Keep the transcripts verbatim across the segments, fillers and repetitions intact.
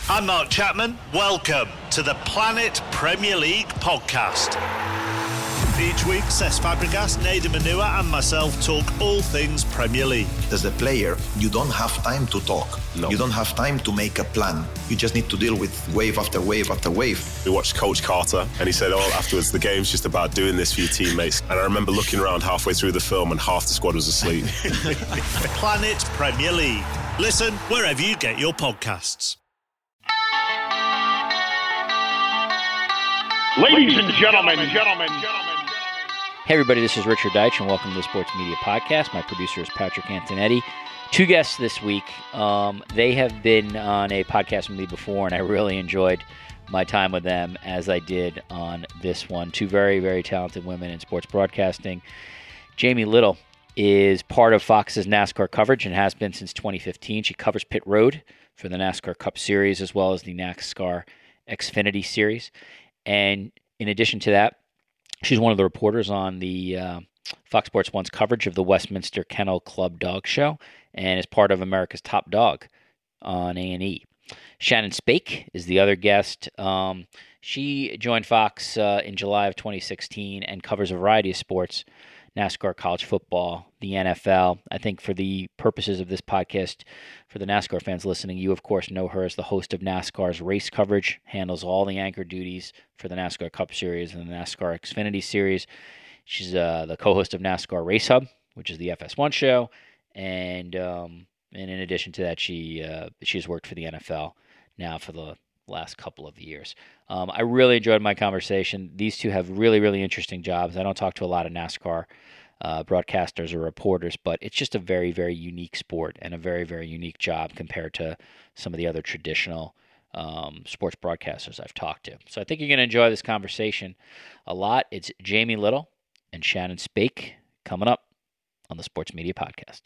I'm Mark Chapman. Welcome to the Planet Premier League podcast. Each week, Cesc Fabregas, Nader Manua and myself talk all things Premier League. As a player, you don't have time to talk. No. You don't have time to make a plan. You just need to deal with wave after wave after wave. We watched Coach Carter and he said, oh, afterwards, the game's just about doing this for your teammates. And I remember looking around halfway through the film and half the squad was asleep. Planet Premier League. Listen wherever you get your podcasts. Ladies and gentlemen, gentlemen, gentlemen. Hey everybody, this is Richard Deitch and welcome to the Sports Media Podcast. My producer is Patrick Antonetti. Two guests this week. Um, they have been on a podcast with me before and I really enjoyed my time with them as I did on this one. Two very, very talented women in sports broadcasting. Jamie Little is part of Fox's NASCAR coverage and has been since twenty fifteen. She covers Pit Road for the NASCAR Cup Series as well as the NASCAR Xfinity Series. And in addition to that, she's one of the reporters on the uh, Fox Sports One's coverage of the Westminster Kennel Club Dog Show and is part of America's Top Dog on A and E. Shannon Spake is the other guest. Um, she joined Fox uh, in July of twenty sixteen and covers a variety of sports, NASCAR, college football, the N F L. I think for the purposes of this podcast, for the NASCAR fans listening, you, of course, know her as the host of NASCAR's race coverage, handles all the anchor duties for the NASCAR Cup Series and the NASCAR Xfinity Series. She's uh, the co-host of NASCAR Race Hub, which is the F S one show. And um, and in addition to that, she uh, she's worked for the N F L now for the last couple of years. Um, I really enjoyed my conversation. These two have really, really interesting jobs. I don't talk to a lot of NASCAR uh, broadcasters or reporters, but it's just a very, very unique sport and a very, very unique job compared to some of the other traditional um, sports broadcasters I've talked to. So I think you're going to enjoy this conversation a lot. It's Jamie Little and Shannon Spake coming up on the Sports Media Podcast.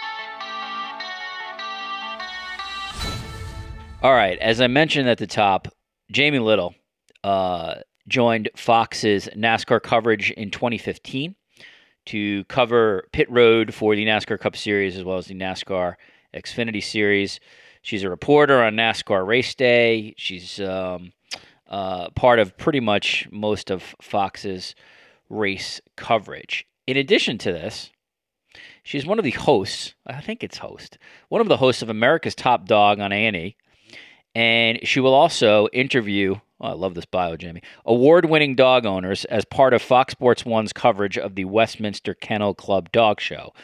All right, as I mentioned at the top, Jamie Little uh, joined Fox's NASCAR coverage in twenty fifteen to cover Pit Road for the NASCAR Cup Series as well as the NASCAR Xfinity Series. She's a reporter on NASCAR Race Day. She's um, uh, part of pretty much most of Fox's race coverage. In addition to this, she's one of the hosts, I think it's host, one of the hosts of America's Top Dog on A and E. And she will also interview, oh, I love this bio, Jamie, award-winning dog owners as part of Fox Sports One's coverage of the Westminster Kennel Club Dog Show.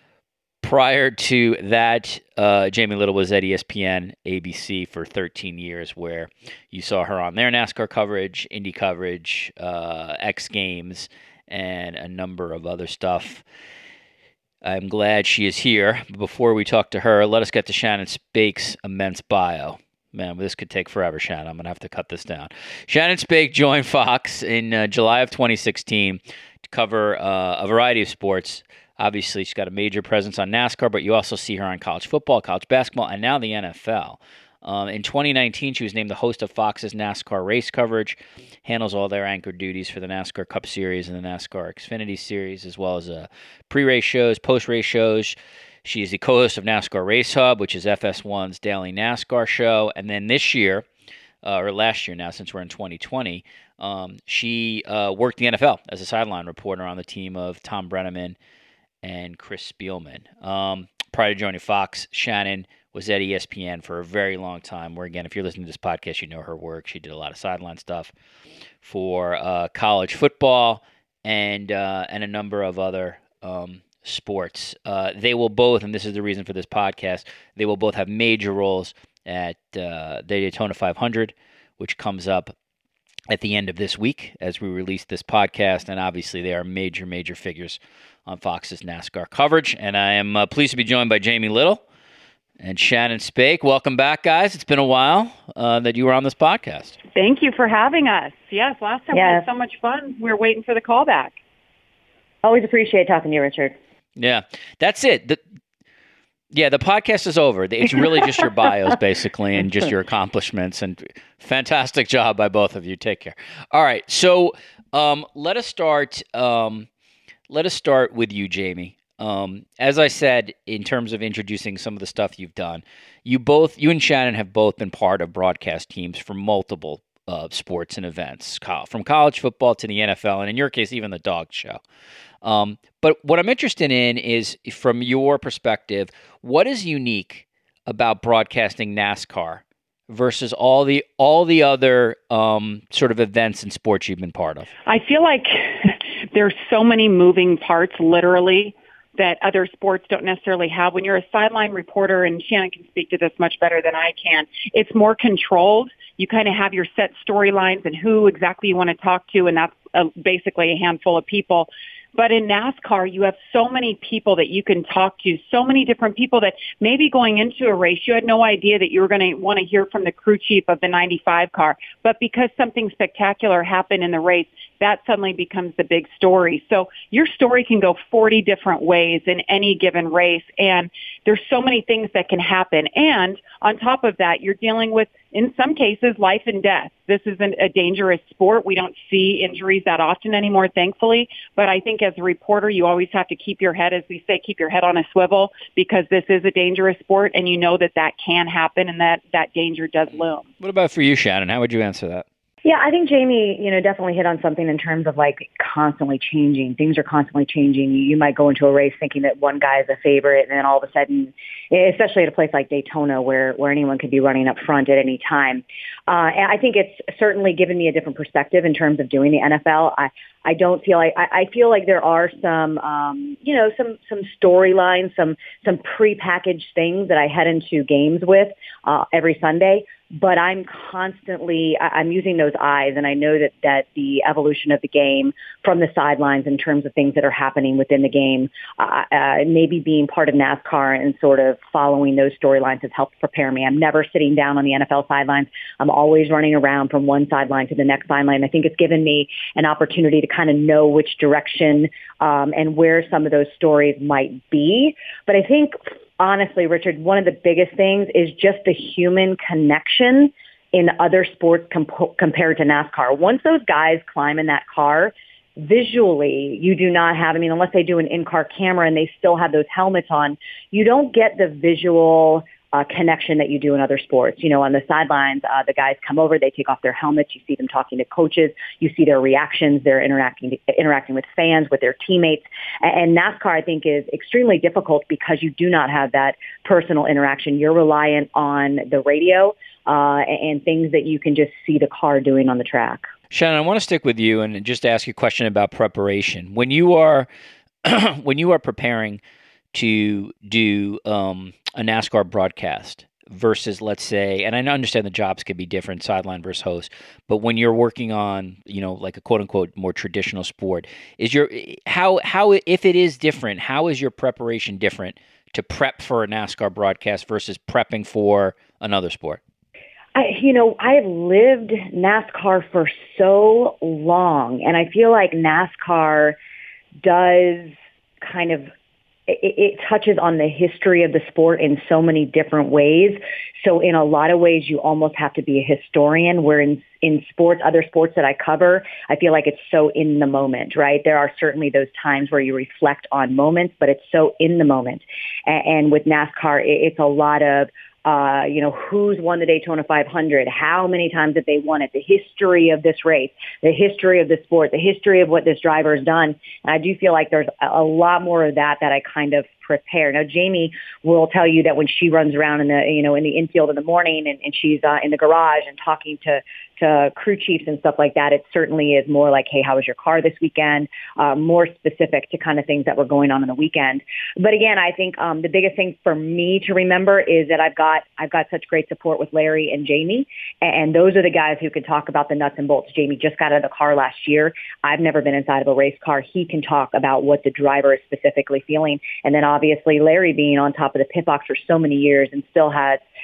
Prior to that, uh, Jamie Little was at E S P N, A B C for thirteen years, where you saw her on their NASCAR coverage, Indy coverage, uh, X Games, and a number of other stuff. I'm glad she is here. Before we talk to her, let us get to Shannon Spake's immense bio. Man, this could take forever, Shannon. I'm going to have to cut this down. Shannon Spake joined Fox in uh, July of twenty sixteen to cover uh, a variety of sports. Obviously, she's got a major presence on NASCAR, but you also see her on college football, college basketball, and now the N F L. Um, in twenty nineteen, she was named the host of Fox's NASCAR race coverage, handles all their anchor duties for the NASCAR Cup Series and the NASCAR Xfinity Series, as well as uh, pre-race shows, post-race shows. She is the co-host of NASCAR Race Hub, which is F S one's daily NASCAR show. And then this year, uh, or last year now, since we're in twenty twenty, um, she uh, worked the N F L as a sideline reporter on the team of Tom Brenneman and Chris Spielman. Um, prior to joining Fox, Shannon was at E S P N for a very long time, where, again, if you're listening to this podcast, you know her work. She did a lot of sideline stuff for uh, college football and uh, and a number of other um sports. Uh, they will both, and this is the reason for this podcast, they will both have major roles at uh, the Daytona five hundred, which comes up at the end of this week as we release this podcast. And obviously they are major, major figures on Fox's NASCAR coverage. And I am uh, pleased to be joined by Jamie Little and Shannon Spake. Welcome back, guys. It's been a while uh, that you were on this podcast. Thank you for having us. Yes, last time yeah. we had so much fun. We were waiting for the callback. Always appreciate talking to you, Richard. Yeah, that's it. The, yeah, the podcast is over. It's really just your bios, basically, and just your accomplishments. And fantastic job by both of you. Take care. All right, so um, let us start. Um, let us start with you, Jamie. Um, as I said, in terms of introducing some of the stuff you've done, you both, you and Shannon have both been part of broadcast teams for multiple uh, sports and events, from college football to the N F L, and in your case, even the dog show. Um, but what I'm interested in is, from your perspective, what is unique about broadcasting NASCAR versus all the all the other um, sort of events and sports you've been part of? I feel like there's so many moving parts, literally, that other sports don't necessarily have. When you're a sideline reporter, and Shannon can speak to this much better than I can, it's more controlled. You kind of have your set storylines and who exactly you want to talk to, and that's uh, basically a handful of people. But in NASCAR, you have so many people that you can talk to, so many different people that maybe going into a race, you had no idea that you were going to want to hear from the crew chief of the ninety-five car. But because something spectacular happened in the race, that suddenly becomes the big story. So your story can go forty different ways in any given race. And there's so many things that can happen. And on top of that, you're dealing with, in some cases, life and death. This isn't a dangerous sport. We don't see injuries that often anymore, thankfully. But I think as a reporter, you always have to keep your head, as we say, keep your head on a swivel, because this is a dangerous sport, and you know that that can happen and that that danger does loom. What about for you, Shannon? How would you answer that? Yeah, I think Jamie, you know, definitely hit on something in terms of like constantly changing. Things are constantly changing. You, you might go into a race thinking that one guy is a favorite, and then all of a sudden, especially at a place like Daytona where, where anyone could be running up front at any time. Uh, and I think it's certainly given me a different perspective in terms of doing the N F L. I, I don't feel like, I, I feel like there are some, um, you know, some, some storylines, some, some prepackaged things that I head into games with uh, every Sunday. But I'm constantly, I'm using those eyes, and I know that, that the evolution of the game from the sidelines in terms of things that are happening within the game, uh, uh, maybe being part of NASCAR and sort of following those storylines has helped prepare me. I'm never sitting down on the N F L sidelines. I'm always running around from one sideline to the next sideline. I think it's given me an opportunity to kind of know which direction um, and where some of those stories might be. But I think, honestly, Richard, one of the biggest things is just the human connection in other sports comp- compared to NASCAR. Once those guys climb in that car, visually, you do not have, I mean, unless they do an in-car camera and they still have those helmets on, you don't get the visual Uh, connection that you do in other sports. You know, on the sidelines, uh, the guys come over, they take off their helmets, you see them talking to coaches, you see their reactions, they're interacting interacting with fans, with their teammates. And NASCAR, I think, is extremely difficult because you do not have that personal interaction. You're reliant on the radio uh, and things that you can just see the car doing on the track. Shannon, I want to stick with you and just ask you a question about preparation. When you are when you are preparing to do um, a NASCAR broadcast versus, let's say, and I understand the jobs could be different, sideline versus host, but when you're working on, you know, like a quote unquote more traditional sport, is your how how if it is different, how is your preparation different to prep for a NASCAR broadcast versus prepping for another sport? I, you know, I have lived NASCAR for so long, and I feel like NASCAR does kind of It, it touches on the history of the sport in so many different ways. So in a lot of ways, you almost have to be a historian, where in, in sports, other sports that I cover, I feel like it's so in the moment, right? There are certainly those times where you reflect on moments, but it's so in the moment. And, and with NASCAR, it, it's a lot of, Uh, you know, who's won the Daytona five hundred? How many times have they won it? The history of this race, the history of the sport, the history of what this driver has done. And I do feel like there's a lot more of that that I kind of prepare. Now, Jamie will tell you that when she runs around in the, you know, in the infield in the morning and, and she's uh, in the garage and talking to to crew chiefs and stuff like that, it certainly is more like, hey, how was your car this weekend? Uh, more specific to kind of things that were going on in the weekend. But again, I think um, the biggest thing for me to remember is that I've got I've got such great support with Larry and Jamie, and those are the guys who can talk about the nuts and bolts. Jamie just got out of the car last year. I've never been inside of a race car. He can talk about what the driver is specifically feeling. And then obviously Larry being on top of the pit box for so many years and still has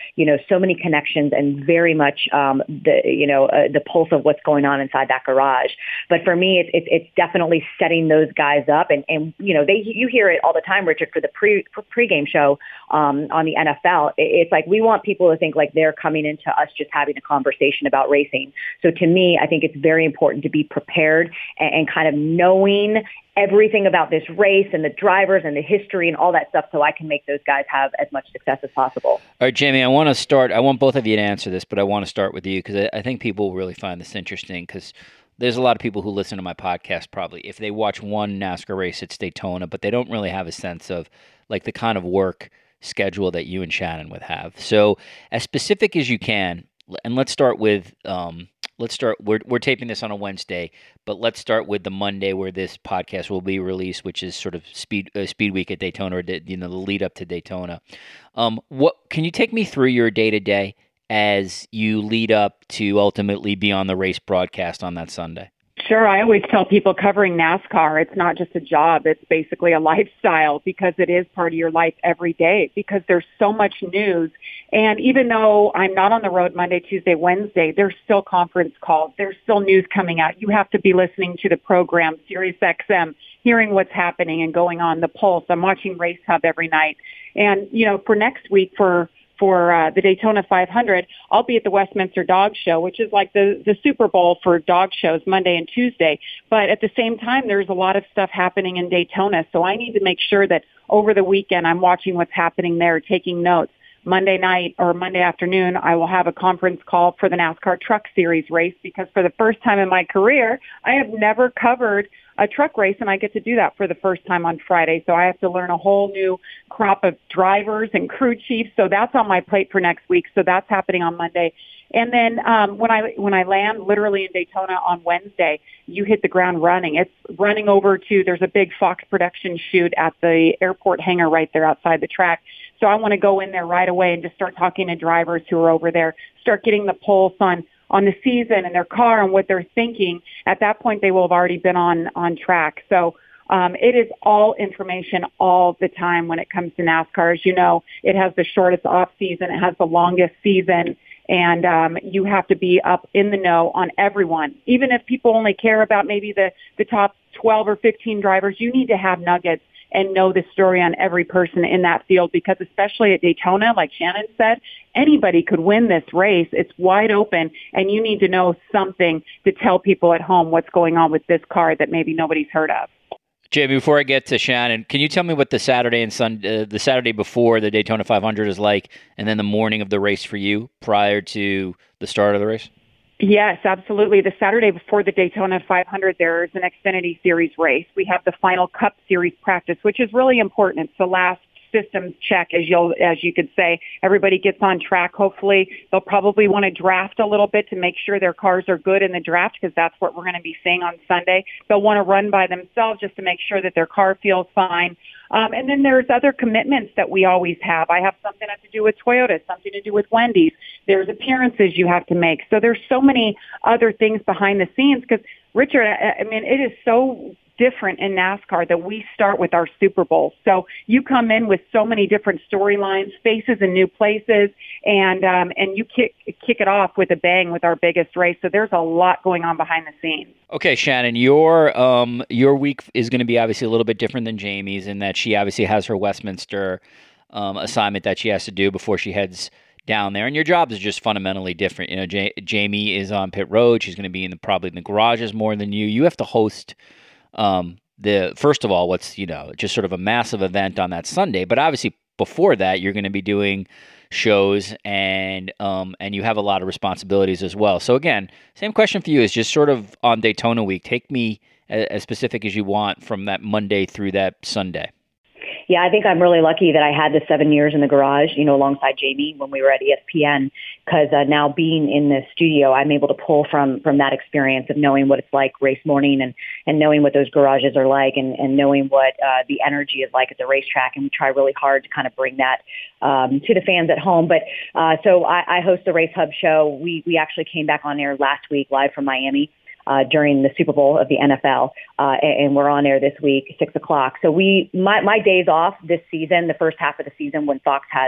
you know, so many connections and very much um, the, you know, uh, the pulse of what's going on inside that garage. But for me, it's, it's, it's definitely setting those guys up. And, and, you know, they, you hear it all the time, Richard, for the pre pregame show um, on the N F L. It's like, we want people to think like they're coming into us just having a conversation about racing. So to me, I think it's very important to be prepared and, and kind of knowing everything about this race and the drivers and the history and all that stuff, so I can make those guys have as much success as possible. All right, Jamie, I want to start, I want both of you to answer this, but I want to start with you because I, I think people will really find this interesting because there's a lot of people who listen to my podcast probably, if they watch one NASCAR race, it's Daytona, but they don't really have a sense of like the kind of work schedule that you and Shannon would have. So as specific as you can, and let's start with um, let's start. We're we're taping this on a Wednesday, but let's start with the Monday where this podcast will be released, which is sort of speed uh, Speed Week at Daytona, or you know the lead up to Daytona. Um, what can you take me through your day to day as you lead up to ultimately be on the race broadcast on that Sunday? Sure. I always tell people covering NASCAR, it's not just a job. It's basically a lifestyle because it is part of your life every day because there's so much news. And even though I'm not on the road Monday, Tuesday, Wednesday, there's still conference calls. There's still news coming out. You have to be listening to the program, Sirius X M, hearing what's happening and going on, the Pulse. I'm watching Race Hub every night. And, you know, for next week, for for uh, the Daytona five hundred, I'll be at the Westminster Dog Show, which is like the, the Super Bowl for dog shows, Monday and Tuesday. But at the same time, there's a lot of stuff happening in Daytona. So I need to make sure that over the weekend, I'm watching what's happening there, taking notes. Monday night or Monday afternoon, I will have a conference call for the NASCAR Truck Series race because for the first time in my career, I have never covered a truck race, and I get to do that for the first time on Friday. So I have to learn a whole new crop of drivers and crew chiefs. So that's on my plate for next week. So that's happening on Monday. And then um, when I when I land literally in Daytona on Wednesday, you hit the ground running. It's running over to, there's a big Fox production shoot at the airport hangar right there outside the track. So I want to go in there right away and just start talking to drivers who are over there, start getting the pulse on on the season and their car and what they're thinking. At that point, they will have already been on on track. So um, it is all information all the time when it comes to NASCAR. As you know, it has the shortest off season. It has the longest season. And um, you have to be up in the know on everyone. Even if people only care about maybe the, the top twelve or fifteen drivers, you need to have nuggets and know the story on every person in that field because especially at Daytona, like Shannon said, anybody could win this race. It's wide open, and you need to know something to tell people at home what's going on with this car that maybe nobody's heard of. Jamie, before I get to Shannon, can you tell me what the Saturday and Sunday, uh, the Saturday before the Daytona five hundred is like, and then the morning of the race for you prior to the start of the race? Yes, absolutely. The Saturday before the Daytona five hundred, there's an Xfinity Series race. We have the final Cup Series practice, which is really important. It's the last systems check, as you'll, as you could say. Everybody gets on track. Hopefully, they'll probably want to draft a little bit to make sure their cars are good in the draft because that's what we're going to be seeing on Sunday. They'll want to run by themselves just to make sure that their car feels fine. Um, and then there's other commitments that we always have. I have something to do with Toyota, something to do with Wendy's. There's appearances you have to make. So there's so many other things behind the scenes because, Richard, I, I mean, it is so different in NASCAR that we start with our Super Bowl. So you come in with so many different storylines, faces in new places, and um, and you kick kick it off with a bang with our biggest race. So there's a lot going on behind the scenes. Okay, Shannon, your um your week is going to be obviously a little bit different than Jamie's in that she obviously has her Westminster um, assignment that she has to do before she heads down there, and your job is just fundamentally different. You know, J- Jamie is on pit road; she's going to be in the probably in the garages more than you. You have to host. Um, the first of all, what's, you know, just sort of a massive event on that Sunday, but obviously before that, you're going to be doing shows and, um, and you have a lot of responsibilities as well. So again, same question for you is just sort of on Daytona week, take me as, as specific as you want from that Monday through that Sunday. Yeah, I think I'm really lucky that I had the seven years in the garage, you know, alongside Jamie when we were at E S P N, because uh, now being in the studio, I'm able to pull from from that experience of knowing what it's like race morning and, and knowing what those garages are like and, and knowing what uh, the energy is like at the racetrack. And we try really hard to kind of bring that um, to the fans at home. But uh, so I, I host the Race Hub show. We, we actually came back on air last week live from Miami. Uh, during the Super Bowl of the N F L, uh, and, and we're on air this week, six o'clock. So we, my, my days off this season, the first half of the season when Fox has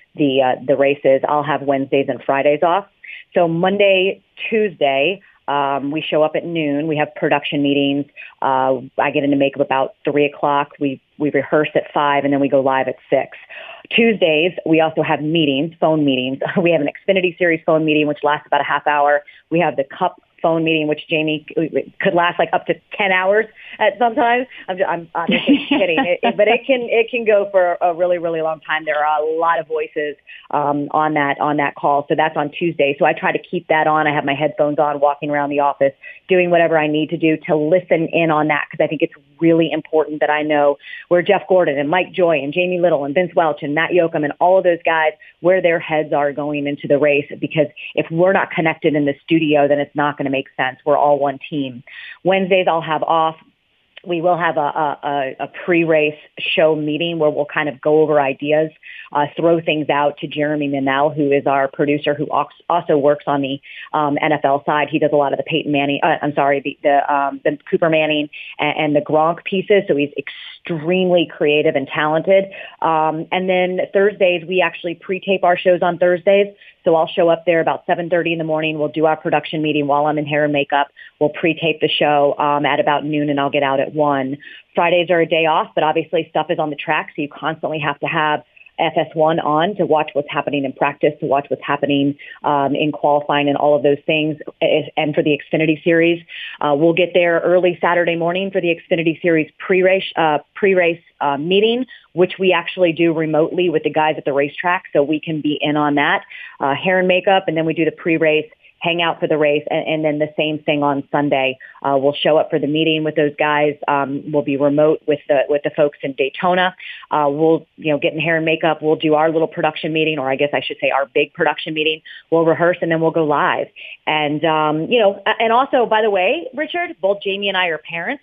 the uh, the races. I'll have Wednesdays and Fridays off. So Monday, Tuesday, um, we show up at noon. We have production meetings. Uh, I get into makeup about three o'clock. We we rehearse at five, and then we go live at six. Tuesdays, we also have meetings, phone meetings. We have an Xfinity Series phone meeting, which lasts about a half hour. We have the Cup phone meeting, which Jamie could last like up to ten hours at sometimes. I'm, just, I'm obviously kidding, it, it, but it can it can go for a really really long time. There are a lot of voices um, on that on that call, so that's on Tuesday. So I try to keep that on. I have my headphones on, walking around the office, doing whatever I need to do to listen in on that, because I think it's really important that I know where Jeff Gordon and Mike Joy and Jamie Little and Vince Welch and Matt Yoakum and all of those guys, where their heads are going into the race. Because if we're not connected in the studio, then it's not going to make sense. We're all one team. Wednesdays I'll have off. We will have a, a, a pre-race show meeting where we'll kind of go over ideas, uh, throw things out to Jeremy Minell, who is our producer, who also works on the um, N F L side. He does a lot of the Peyton Manning, uh, I'm sorry, the the, um, the Cooper Manning and, and the Gronk pieces. So he's extremely creative and talented. Um, and then Thursdays, we actually pre-tape our shows on Thursdays. So I'll show up there about seven thirty in the morning. We'll do our production meeting while I'm in hair and makeup. We'll pre-tape the show um, at about noon, and I'll get out at one. Fridays are a day off, but obviously stuff is on the track, so you constantly have to have F S one on to watch what's happening in practice, to watch what's happening um, in qualifying and all of those things. And for the Xfinity Series, uh, we'll get there early Saturday morning for the Xfinity Series pre-race uh, pre-race uh, meeting, which we actually do remotely with the guys at the racetrack, so we can be in on that. Uh, hair and makeup, and then we do the pre-race, hang out for the race, and, and then the same thing on Sunday. Uh, we'll show up for the meeting with those guys. Um, we'll be remote with the with the folks in Daytona. Uh, we'll you know get in hair and makeup. We'll do our little production meeting, or I guess I should say our big production meeting. We'll rehearse, and then we'll go live. And um, you know, and also, by the way, Richard, both Jamie and I are parents,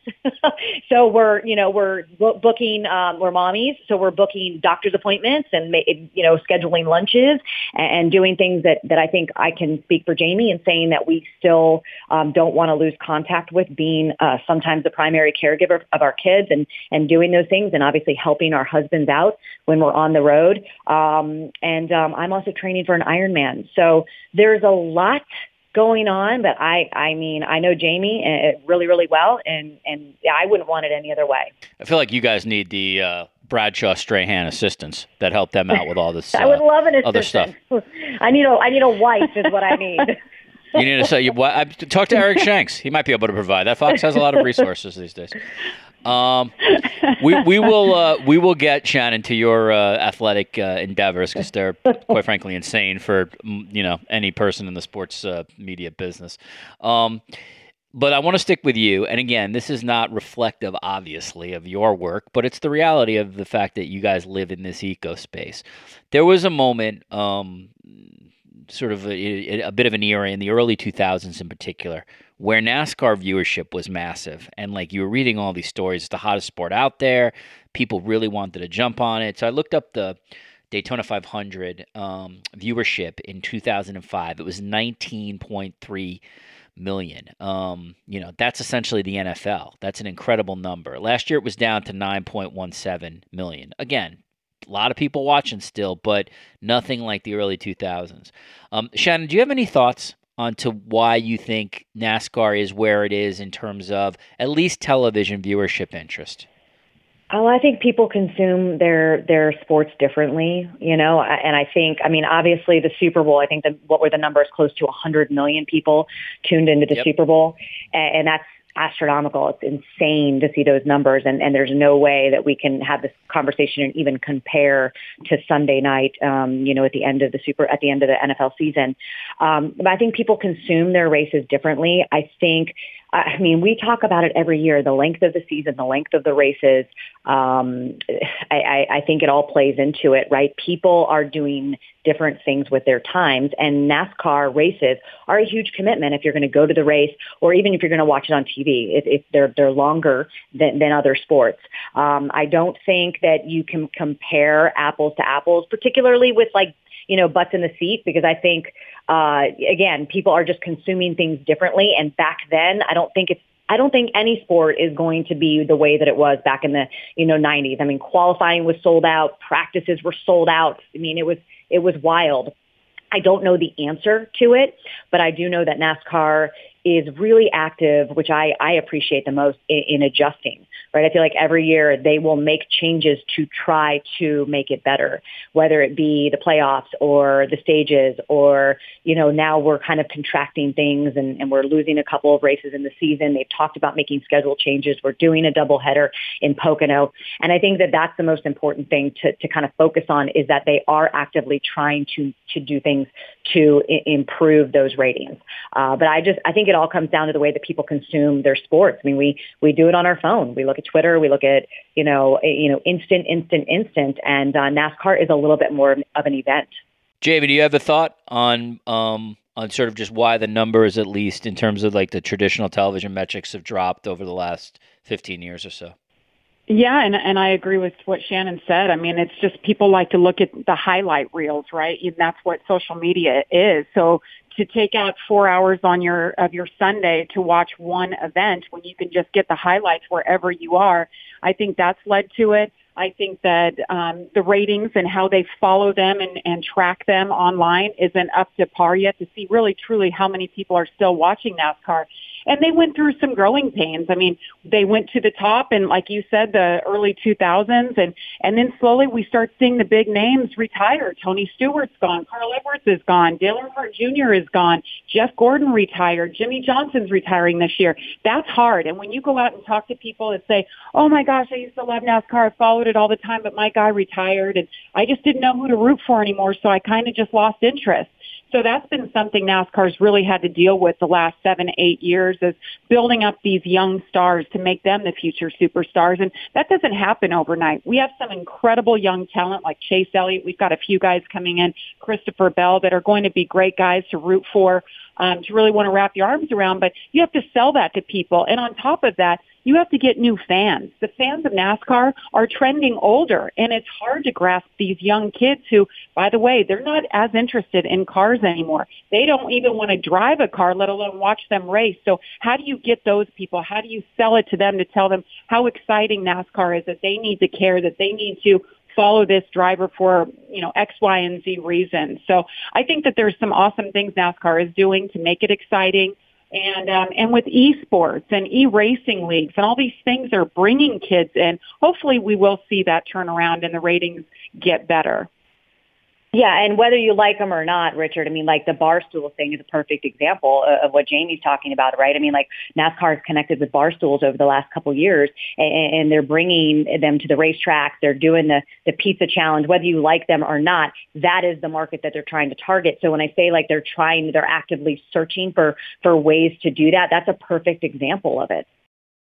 so we're you know we're bo- booking um, we're mommies, so we're booking doctor's appointments and you know scheduling lunches and, and doing things that that I think I can speak for Jamie and saying that we still um, don't want to lose contact with being uh, sometimes the primary caregiver of our kids and, and doing those things, and obviously helping our husbands out when we're on the road. Um, and um, I'm also training for an Ironman. So there's a lot going on, but I, I mean, I know Jamie uh, really, really well, and, and I wouldn't want it any other way. I feel like you guys need the uh, Bradshaw Strahan assistants that help them out with all this uh, I would love an assistant. Other stuff. I need a, I need a wife is what I need. You need to say, you, well, I, talk to Eric Shanks. He might be able to provide that. Fox has a lot of resources these days. Um, we we will uh, we will get Shannon to your uh, athletic uh, endeavors, because they're quite frankly insane for you know any person in the sports uh, media business. Um, but I want to stick with you. And again, this is not reflective, obviously, of your work, but it's the reality of the fact that you guys live in this eco space. There was a moment. Um, sort of a, a bit of an era in the early two thousands in particular, where NASCAR viewership was massive. And like you were reading all these stories, it's the hottest sport out there. People really wanted to jump on it. So I looked up the Daytona five hundred um, viewership in two thousand five. It was nineteen point three million. Um, you know, that's essentially the N F L. That's an incredible number. Last year it was down to nine point one seven million. Again, a lot of people watching still, but nothing like the early two thousands. Um, Shannon, do you have any thoughts on to why you think NASCAR is where it is in terms of at least television viewership interest? Oh, I think people consume their their sports differently, you know, and I think, I mean, obviously the Super Bowl, I think that what were the numbers? Close to one hundred million people tuned into the yep. Super Bowl, and, and that's astronomical. It's insane to see those numbers, and, and there's no way that we can have this conversation and even compare to Sunday night, um, you know, at the end of the super, at the end of the N F L season. Um, but I think people consume their races differently. I think, I mean, we talk about it every year, the length of the season, the length of the races. Um, I, I think it all plays into it, right? People are doing different things with their times, and NASCAR races are a huge commitment if you're going to go to the race, or even if you're going to watch it on T V. If, if they're they're longer than, than other sports. Um, I don't think that you can compare apples to apples, particularly with like, you know, butts in the seat, because I think, uh, again, people are just consuming things differently. And back then, I don't think it's, I don't think any sport is going to be the way that it was back in the, you know, nineties. I mean, qualifying was sold out. Practices were sold out. I mean, it was, it was wild. I don't know the answer to it, but I do know that NASCAR is really active, which I, I appreciate the most in, in adjusting, right? I feel like every year they will make changes to try to make it better, whether it be the playoffs or the stages or, you know, now we're kind of contracting things and, and we're losing a couple of races in the season. They've talked about making schedule changes. We're doing a doubleheader in Pocono. And I think that that's the most important thing to, to kind of focus on is that they are actively trying to, to do things to I- improve those ratings. Uh, but I just, I think it all comes down to the way that people consume their sports. I mean, we, we do it on our phone. We look at Twitter, we look at, you know, you know, instant, instant, instant. And uh, NASCAR is a little bit more of an event. Jamie, do you have a thought on, um, on sort of just why the numbers, at least in terms of like the traditional television metrics, have dropped over the last fifteen years or so? Yeah, and and I agree with what Shannon said. I mean, it's just people like to look at the highlight reels, right? And that's what social media is. So to take out four hours on your of your Sunday to watch one event when you can just get the highlights wherever you are, I think that's led to it. I think that um, the ratings and how they follow them and, and track them online isn't up to par yet to see really truly how many people are still watching NASCAR. And they went through some growing pains. I mean, they went to the top and like you said, the early two thousands and, and then slowly we start seeing the big names retire. Tony Stewart's gone. Carl Edwards is gone. Dale Earnhardt Junior is gone. Jeff Gordon retired. Jimmy Johnson's retiring this year. That's hard. And when you go out and talk to people and say, oh my gosh, I used to love NASCAR. I followed it all the time, but my guy retired and I just didn't know who to root for anymore. So I kind of just lost interest. So that's been something NASCAR's really had to deal with the last seven, eight years is building up these young stars to make them the future superstars. And that doesn't happen overnight. We have some incredible young talent like Chase Elliott. We've got a few guys coming in, Christopher Bell, that are going to be great guys to root for, um, to really want to wrap your arms around. But you have to sell that to people. And on top of that, you have to get new fans. The fans of NASCAR are trending older, and it's hard to grasp these young kids who, by the way, they're not as interested in cars anymore. They don't even want to drive a car, let alone watch them race. So how do you get those people? How do you sell it to them to tell them how exciting NASCAR is, that they need to care, that they need to follow this driver for, you know, X, Y, and Z reasons? So I think that there's some awesome things NASCAR is doing to make it exciting. And um, and with esports and e-racing leagues and all these things are bringing kids in, hopefully we will see that turn around and the ratings get better. Yeah, and whether you like them or not, Richard, I mean, like the Barstool thing is a perfect example of what Jamie's talking about, right? I mean, like NASCAR has connected with Barstools over the last couple of years, and, and they're bringing them to the racetrack. They're doing the, the pizza challenge. Whether you like them or not, that is the market that they're trying to target. So when I say like they're trying, they're actively searching for, for ways to do that, that's a perfect example of it.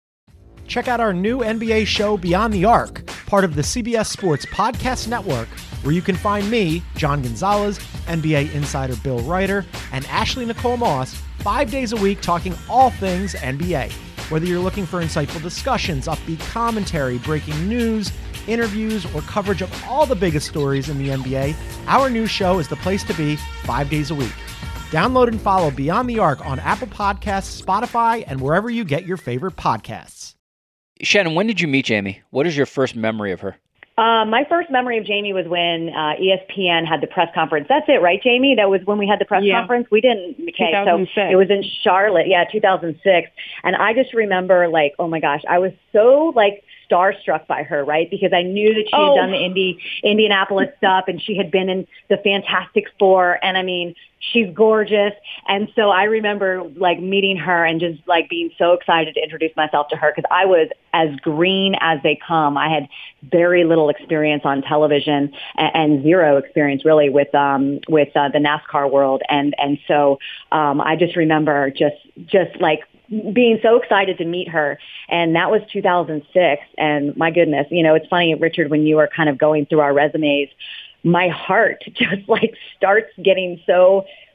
Check out our new N B A show, Beyond the Arc, part of the C B S Sports Podcast Network, where you can find me, John Gonzalez, N B A insider Bill Ryder, and Ashley Nicole Moss, five days a week talking all things N B A. Whether you're looking for insightful discussions, upbeat commentary, breaking news, interviews, or coverage of all the biggest stories in the N B A, our new show is the place to be five days a week. Download and follow Beyond the Arc on Apple Podcasts, Spotify, and wherever you get your favorite podcasts. Shannon, when did you meet Jamie? What is your first memory of her? Uh, my first memory of Jamie was when uh, E S P N had the press conference. That's it, right, Jamie? That was when we had the press yeah. conference? We didn't. Okay, so it was in Charlotte. Yeah, two thousand six. And I just remember, like, oh, my gosh, I was so, like, starstruck by her, right? Because I knew that she had oh. done the Indy, Indianapolis stuff, and she had been in the Fantastic Four. And, I mean, she's gorgeous. And so I remember, like, meeting her and just, like, being so excited to introduce myself to her because I was as green as they come. I had very little experience on television and, and zero experience, really, with um, with uh, the NASCAR world. And and so um, I just remember just just, like, being so excited to meet her. And that was two thousand six. And my goodness, you know, it's funny, Richard, when you were kind of going through our resumes, my heart just like starts getting so,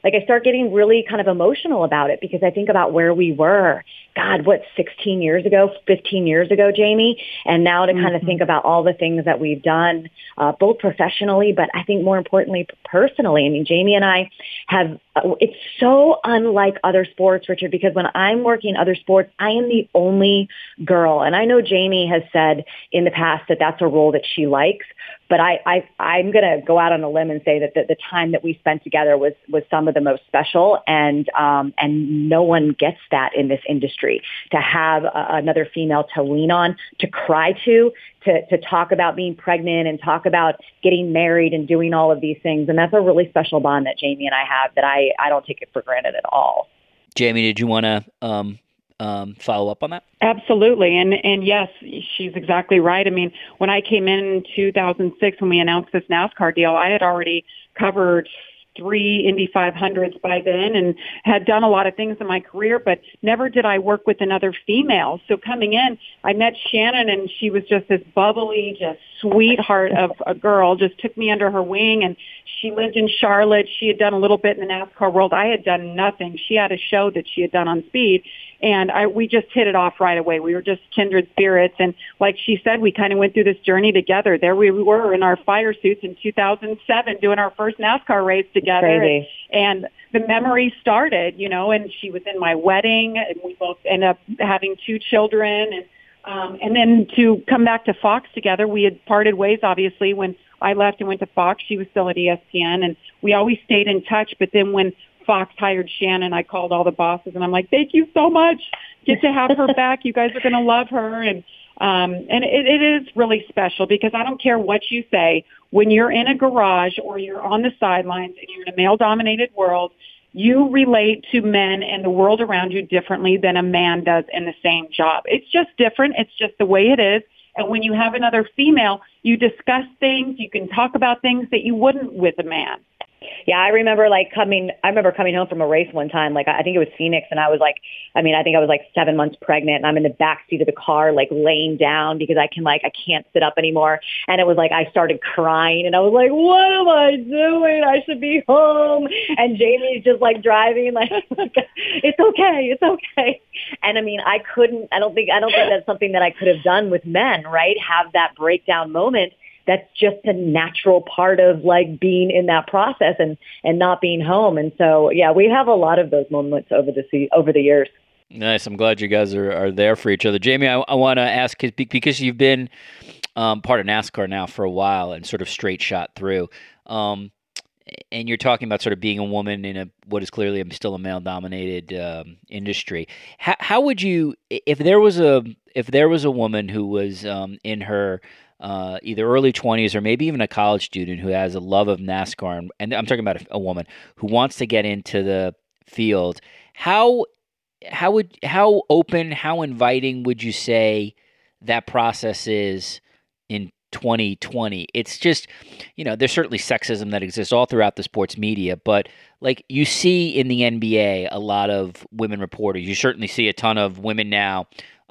like I start getting really kind of emotional about it because I think about where we were, God, what, sixteen years ago, fifteen years ago, Jamie? And now to mm-hmm. kind of think about all the things that we've done, uh, both professionally, but I think more importantly, personally. I mean, Jamie and I have, uh, it's so unlike other sports, Richard, because when I'm working in other sports, I am the only girl. And I know Jamie has said in the past that that's a role that she likes. But I, I, I'm going to go out on a limb and say that the, the time that we spent together was, was some of the most special, and um, and no one gets that in this industry. To have a, another female to lean on, to cry to, to, to talk about being pregnant and talk about getting married and doing all of these things. And that's a really special bond that Jamie and I have that I, I don't take it for granted at all. Jamie, did you want to um, um, follow up on that? Absolutely. And and yes, she's exactly right. I mean, when I came in in two thousand six, when we announced this NASCAR deal, I had already covered three Indy five hundreds by then and had done a lot of things in my career, but never did I work with another female. So coming in, I met Shannon, and she was just this bubbly, just sweetheart of a girl, just took me under her wing. And she lived in Charlotte. She had done a little bit in the NASCAR world. I had done nothing. She had a show that she had done on speed. And I, we just hit it off right away. We were just kindred spirits. And like she said, we kind of went through this journey together. There we were in our fire suits in two thousand seven doing our first NASCAR race together. Crazy. And, and the memory started, you know, and she was in my wedding, and we both ended up having two children. And, um, and then to come back to Fox together, we had parted ways, obviously, when I left and went to Fox. She was still at E S P N, and we always stayed in touch. But then when Fox hired Shannon, I called all the bosses, and I'm like, thank you so much. Get to have her back. You guys are going to love her. And um, and it, it is really special because I don't care what you say. When you're in a garage or you're on the sidelines and you're in a male-dominated world, you relate to men and the world around you differently than a man does in the same job. It's just different. It's just the way it is. And when you have another female, you discuss things. You can talk about things that you wouldn't with a man. Yeah, I remember like coming, I remember coming home from a race one time, like I think it was Phoenix, and I was like, I mean, I think I was like seven months pregnant, and I'm in the back seat of the car, like laying down because I can like, I can't sit up anymore. And it was like, I started crying, and I was like, what am I doing? I should be home. And Jamie's just like driving, like, it's okay, it's okay. And I mean, I couldn't, I don't think, I don't think that's something that I could have done with men, right? Have that breakdown moment. That's just a natural part of like being in that process and, and not being home. And so, yeah, we have a lot of those moments over the over the years. Nice. I'm glad you guys are, are there for each other. Jamie, I, I want to ask, because you've been um, part of NASCAR now for a while and sort of straight shot through. Um, and you're talking about sort of being a woman in a what is clearly still a male-dominated um, industry. How, how would you, if there was a if there was a woman who was um, in her Uh, either early twenties or maybe even a college student who has a love of NASCAR, and, and I'm talking about a, a woman who wants to get into the field, how how would how open, how inviting would you say that process is in twenty twenty? It's just, you know, there's certainly sexism that exists all throughout the sports media, but like you see in the N B A a lot of women reporters. You certainly see a ton of women now.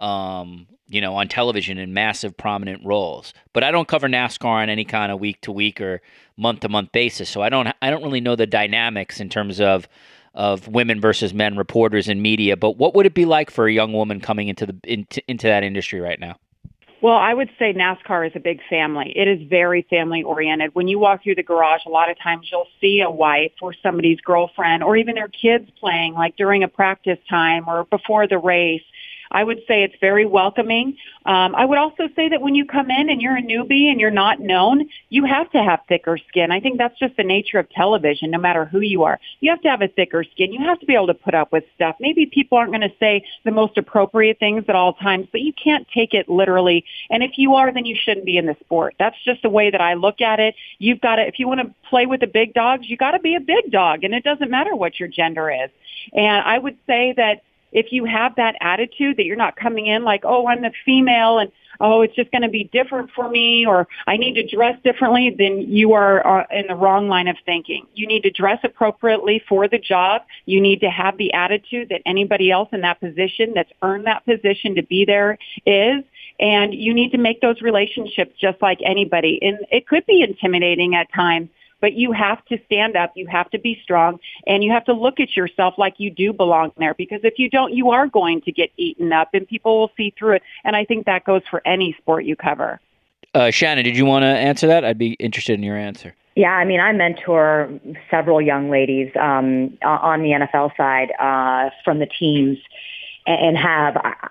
Um, you know, on television in massive prominent roles. But I don't cover NASCAR on any kind of week to week or month to month basis. So I don't I don't really know the dynamics in terms of of women versus men reporters in media. But what would it be like for a young woman coming into the into, into that industry right now? Well, I would say NASCAR is a big family. It is very family oriented. When you walk through the garage, a lot of times you'll see a wife or somebody's girlfriend or even their kids playing like during a practice time or before the race. I would say it's very welcoming. Um, I would also say that when you come in and you're a newbie and you're not known, you have to have thicker skin. I think that's just the nature of television, no matter who you are. You have to have a thicker skin. You have to be able to put up with stuff. Maybe people aren't going to say the most appropriate things at all times, but you can't take it literally. And if you are, then you shouldn't be in the sport. That's just the way that I look at it. You've got to, if you want to play with the big dogs, you got to be a big dog, and it doesn't matter what your gender is. And I would say that if you have that attitude that you're not coming in like, oh, I'm the female and, oh, it's just going to be different for me or I need to dress differently, then you are uh, in the wrong line of thinking. You need to dress appropriately for the job. You need to have the attitude that anybody else in that position that's earned that position to be there is. And you need to make those relationships just like anybody. And it could be intimidating at times but you have to stand up, you have to be strong, and you have to look at yourself like you do belong there, because if you don't, you are going to get eaten up and people will see through it. And I think that goes for any sport you cover. Uh, Shannon, did you want to answer that? I'd be interested in your answer. Yeah, I mean, I mentor several young ladies um, on the N F L side uh, from the teams, and have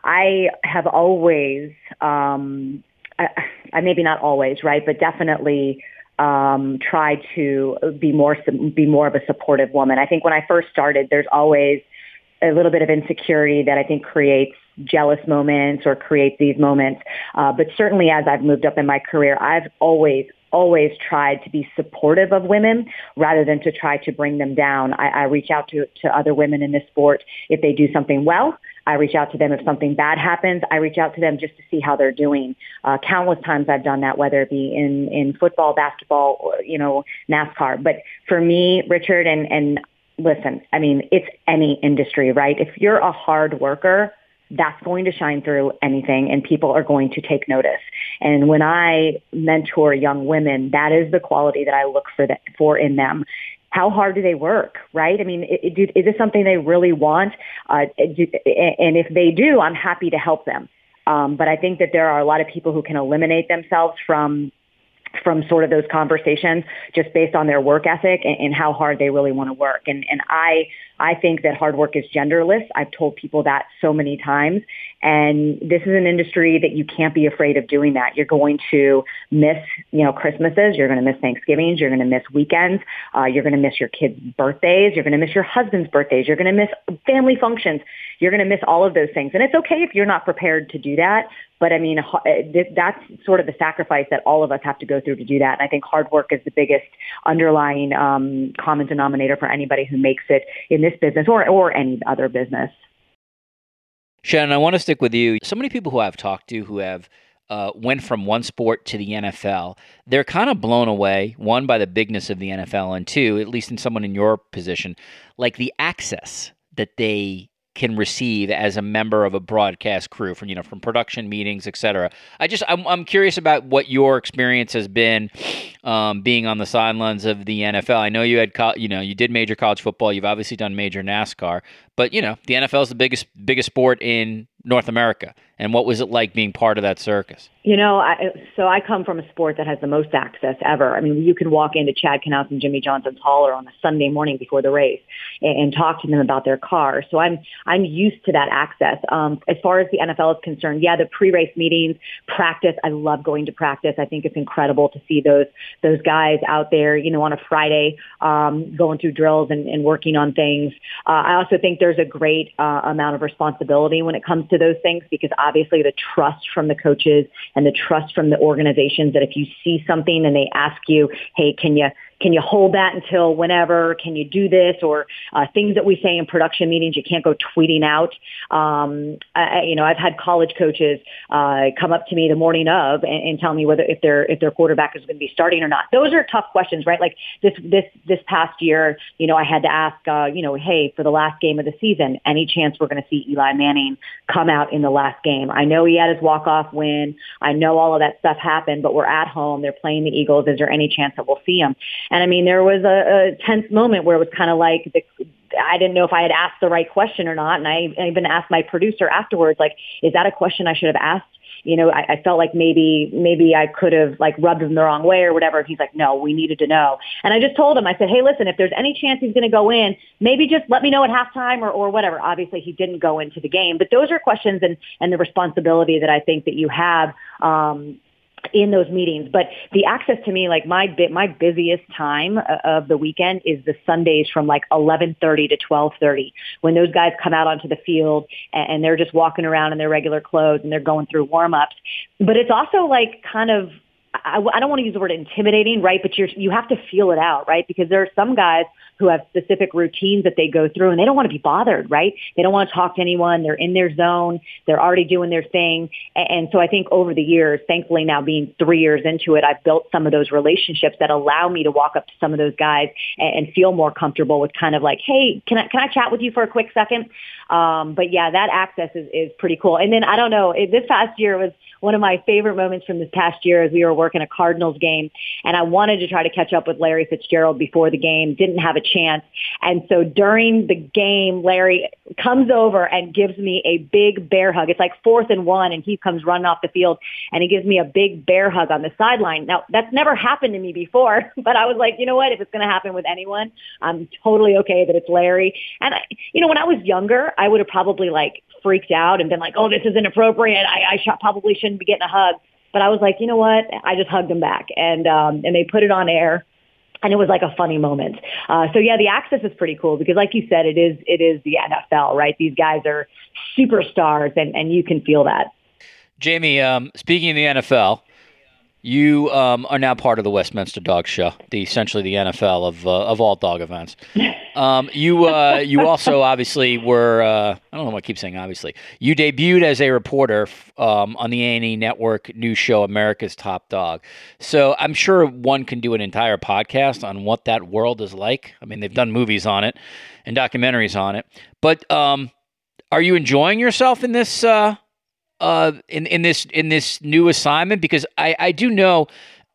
I have always, um, I, I maybe not always, right, but definitely um, tried to be more be more of a supportive woman. I think when I first started, there's always a little bit of insecurity that I think creates jealous moments or creates these moments. Uh, but certainly as I've moved up in my career, I've always always tried to be supportive of women rather than to try to bring them down. I, I reach out to, to other women in this sport if they do something well. I reach out to them if something bad happens. I reach out to them just to see how they're doing. Uh, countless times I've done that, whether it be in, in football, basketball, or, you know, NASCAR. But for me, Richard, and, and listen, I mean, it's any industry, right? If you're a hard worker, that's going to shine through anything, and people are going to take notice. And when I mentor young women, that is the quality that I look for the, for in them. How hard do they work, right? I mean, it, it, is this something they really want? Uh, do, and if they do, I'm happy to help them. Um, but I think that there are a lot of people who can eliminate themselves from from sort of those conversations just based on their work ethic and, and how hard they really want to work. And, and I, I think that hard work is genderless. I've told people that so many times. And this is an industry that you can't be afraid of doing that. You're going to miss, you know, Christmases. You're going to miss Thanksgivings. You're going to miss weekends. Uh, you're going to miss your kids' birthdays. You're going to miss your husband's birthdays. You're going to miss family functions. You're going to miss all of those things. And it's okay if you're not prepared to do that. But I mean, that's sort of the sacrifice that all of us have to go through to do that. And I think hard work is the biggest underlying um, common denominator for anybody who makes it in this business or, or any other business. Shannon, I want to stick with you. So many people who I've talked to who have uh, went from one sport to the N F L, they're kind of blown away, one, by the bigness of the N F L, and two, at least in someone in your position, like the access that they can receive as a member of a broadcast crew from, you know, from production meetings, et cetera. I just, I'm, I'm curious about what your experience has been um, being on the sidelines of the N F L. I know you had, co- you know, you did major college football. You've obviously done major NASCAR, but you know, the N F L is the biggest, biggest sport in North America. And what was it like being part of that circus? You know, I, so I come from a sport that has the most access ever. I mean, you can walk into Chad Knaus and Jimmy Johnson's hauler on a Sunday morning before the race and, and talk to them about their car. So I'm I'm used to that access. Um, as far as the N F L is concerned, yeah, the pre-race meetings, practice. I love going to practice. I think it's incredible to see those those guys out there, you know, on a Friday, um, going through drills and, and working on things. Uh, I also think there's a great uh, amount of responsibility when it comes to those things, because obviously the trust from the coaches and the trust from the organizations that if you see something and they ask you, hey, can you Can you hold that until whenever? Can you do this? Or uh, things that we say in production meetings, you can't go tweeting out. Um, I, you know, I've had college coaches uh, come up to me the morning of and, and tell me whether if their if their quarterback is going to be starting or not. Those are tough questions, right? Like this this this past year, you know, I had to ask, uh, you know, hey, for the last game of the season, any chance we're going to see Eli Manning come out in the last game? I know he had his walk-off win. I know all of that stuff happened, but we're at home. They're playing the Eagles. Is there any chance that we'll see him? And I mean, there was a, a tense moment where it was kind of like the, I didn't know if I had asked the right question or not. And I, I even asked my producer afterwards, like, is that a question I should have asked? You know, I, I felt like maybe maybe I could have like rubbed him the wrong way or whatever. He's like, no, we needed to know. And I just told him, I said, hey, listen, if there's any chance he's going to go in, maybe just let me know at halftime or, or whatever. Obviously, he didn't go into the game. But those are questions and, and the responsibility that I think that you have um in those meetings. But the access to me, like my bit, my busiest time of the weekend is the Sundays from like eleven thirty to twelve thirty, when those guys come out onto the field and they're just walking around in their regular clothes and they're going through warm-ups. But it's also like kind of, I, I don't want to use the word intimidating, right? But you're, you have to feel it out, right? Because there are some guys who have specific routines that they go through, and they don't want to be bothered, right? They don't want to talk to anyone. They're in their zone. They're already doing their thing. And, and so I think over the years, thankfully now being three years into it, I've built some of those relationships that allow me to walk up to some of those guys and, and feel more comfortable with kind of like, hey, can I, can I chat with you for a quick second? Um, but yeah, that access is, is pretty cool. And then I don't know, it, this past year was one of my favorite moments from this past year as we were working a Cardinals game, and I wanted to try to catch up with Larry Fitzgerald before the game, didn't have a chance. And so during the game, Larry comes over and gives me a big bear hug. It's like fourth and one, and he comes running off the field, and he gives me a big bear hug on the sideline. Now, that's never happened to me before, but I was like, you know what? If it's going to happen with anyone, I'm totally okay that it's Larry. And, I, you know, when I was younger, I would have probably like freaked out and been like, oh, this is inappropriate. I, I sh- probably shouldn't be getting a hug. But I was like, you know what? I just hugged him back. And um, and they put it on air. And it was like a funny moment. Uh, so, yeah, the access is pretty cool because, like you said, it is it is the N F L, right? These guys are superstars, and, and you can feel that. Jamie, um, speaking of the N F L, you um, are now part of the Westminster Dog Show, the essentially the N F L of uh, of all dog events. Um, you uh, you also obviously were uh, I don't know why I keep saying obviously. You debuted as a reporter um, on the A and E Network news show America's Top Dog. So I'm sure one can do an entire podcast on what that world is like. I mean, they've done movies on it and documentaries on it. But um, are you enjoying yourself in this? Uh, Uh, in, in this in this new assignment? Because I, I do know,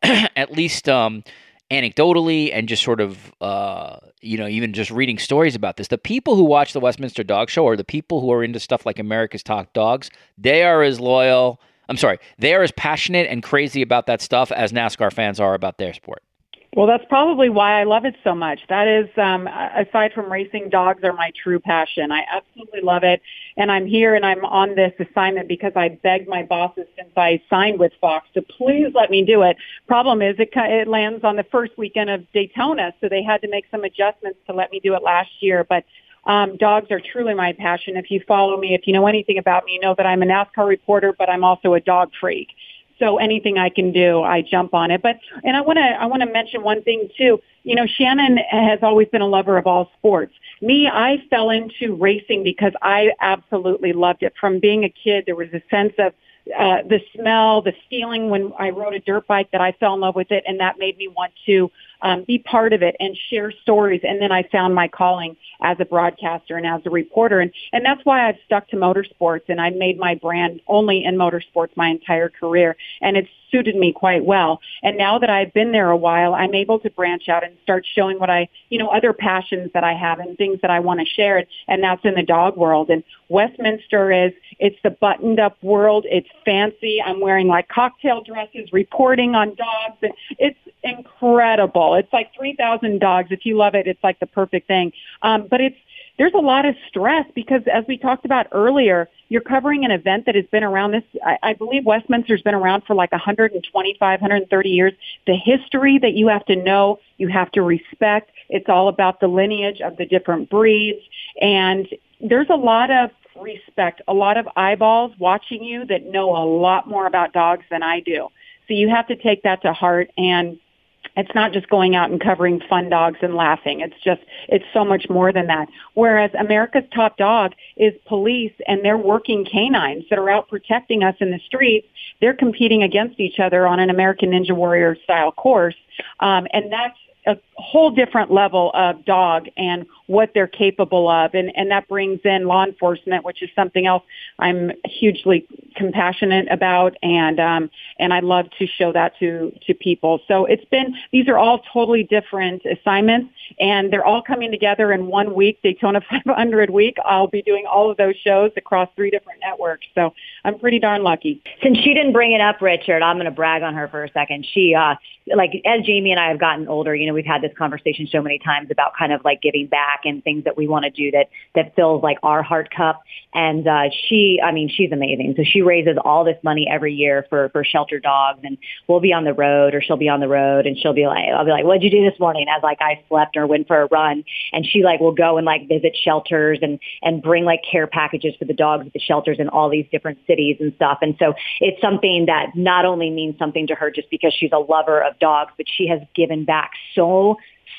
at least um, anecdotally and just sort of, uh, you know, even just reading stories about this, the people who watch the Westminster Dog Show or the people who are into stuff like America's Top Dogs, they are as loyal, I'm sorry, they are as passionate and crazy about that stuff as NASCAR fans are about their sport. Well, that's probably why I love it so much. That is, um, aside from racing, dogs are my true passion. I absolutely love it. And I'm here and I'm on this assignment because I begged my bosses since I signed with Fox to please let me do it. Problem is it, it lands on the first weekend of Daytona, so they had to make some adjustments to let me do it last year. But um, dogs are truly my passion. If you follow me, if you know anything about me, you know that I'm a NASCAR reporter, but I'm also a dog freak. So anything I can do, I jump on it. But and I want to I want to mention one thing too. You know, Shannon has always been a lover of all sports. Me, I fell into racing because I absolutely loved it. From being a kid, there was a sense of uh, the smell, the feeling when I rode a dirt bike that I fell in love with it, and that made me want to um, be part of it and share stories. And then I found my calling as a broadcaster and as a reporter. And, and that's why I've stuck to motorsports, and I made my brand only in motorsports my entire career. And it's suited me quite well. And now that I've been there a while, I'm able to branch out and start showing what I, you know, other passions that I have and things that I want to share. And that's in the dog world. And Westminster is, it's the buttoned up world. It's fancy. I'm wearing like cocktail dresses, reporting on dogs. And it's incredible. It's like three thousand dogs. If you love it, it's like the perfect thing. Um, but it's, there's a lot of stress because, as we talked about earlier, you're covering an event that has been around this, I, I believe Westminster's been around for like one hundred twenty-five, one hundred thirty years. The history that you have to know, you have to respect. It's all about the lineage of the different breeds. And there's a lot of respect, a lot of eyeballs watching you that know a lot more about dogs than I do. So you have to take that to heart, and it's not just going out and covering fun dogs and laughing. It's just, it's so much more than that. Whereas America's Top Dog is police, and they're working canines that are out protecting us in the streets. They're competing against each other on an American Ninja Warrior style course. Um, and that's a whole different level of dog and what they're capable of. And, and that brings in law enforcement, which is something else I'm hugely compassionate about. And, um, and I love to show that to, to people. So it's been, these are all totally different assignments, and they're all coming together in one week, Daytona five hundred week. I'll be doing all of those shows across three different networks. So I'm pretty darn lucky. Since she didn't bring it up, Richard, I'm going to brag on her for a second. She, uh, like, as Jamie and I have gotten older, you know, we've had this conversation so many times about kind of like giving back and things that we want to do that, that fills like our heart cup. And, uh, she, I mean, she's amazing. So she raises all this money every year for, for shelter dogs, and we'll be on the road, or she'll be on the road and she'll be like, I'll be like, what'd you do this morning? As like I slept or went for a run. And she like will go and like visit shelters and, and bring like care packages for the dogs at the shelters in all these different cities and stuff. And so it's something that not only means something to her just because she's a lover of dogs, but she has given back so